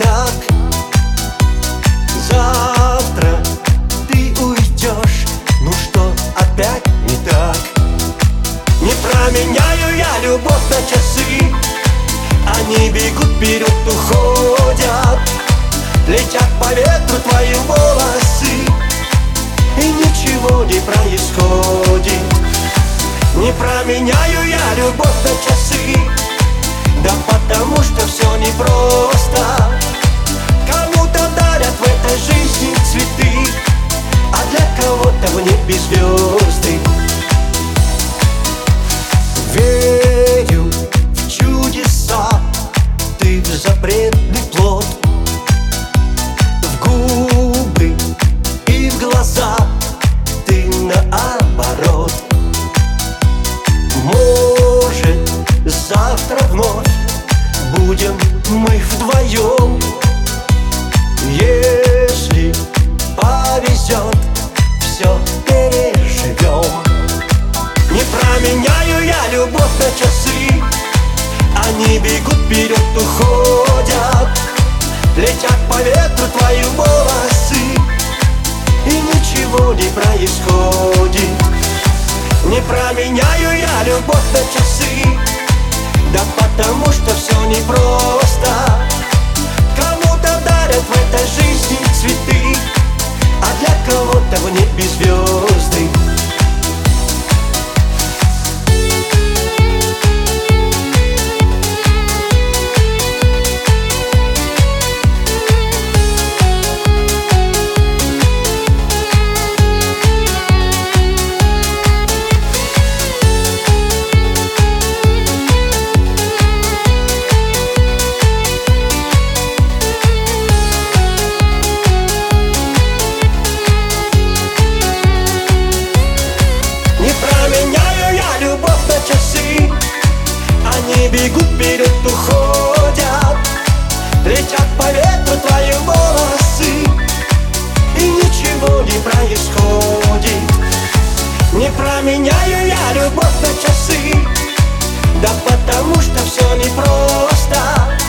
так. Завтра ты уйдешь, ну что опять не так? Не променяю я любовь на часы, они бегут вперед, уходят, летят по ветру твои волосы, и ничего не происходит. Не променяю я любовь на часы, да потому что все непросто. Кому-то дарят в этой жизни цветы, а для кого-то в небе звезды. Верю в чудеса, ты в запретный плод, в губы и в глаза ты наоборот. Может, завтра вновь будем мы вдвоем. Если повезет, все переживем. Не променяю я любовь на часы, они бегут вперед, уходят, летят по ветру твои волосы, и ничего не происходит. Не променяю я любовь на часы, да потому что все непросто. Кому-то дарят в этой жизни цветы, а для кого-то в небе звезды. Они бегут вперед, уходят, летят по ветру твои волосы, и ничего не происходит. Не променяю я любовь на часы, да потому что все непросто.